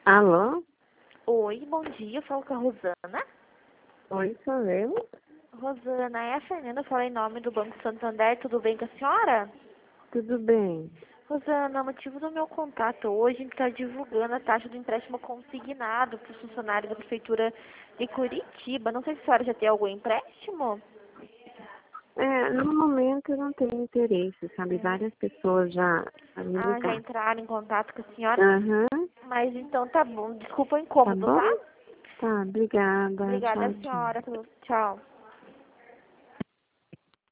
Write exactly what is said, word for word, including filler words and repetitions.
Alô? Oi, bom dia, eu falo com a Rosana. Oi, sou eu. Rosana, é a Fernanda, eu falo em nome do Banco Santander, tudo bem com a senhora? Tudo bem? Rosana, o motivo do meu contato hoje, a gente está divulgando a taxa do empréstimo consignado para os funcionários da Prefeitura de Curitiba. Não sei se a senhora já tem algum empréstimo? É, no momento eu não tenho interesse, sabe? Hum. Várias pessoas já já me Ah, já ligaram. entraram em contato com a senhora? Aham, Mas então tá bom, desculpa o tá incômodo, bom? tá? Tá, obrigada. Obrigada, Tchau, tchau. senhora. Tchau.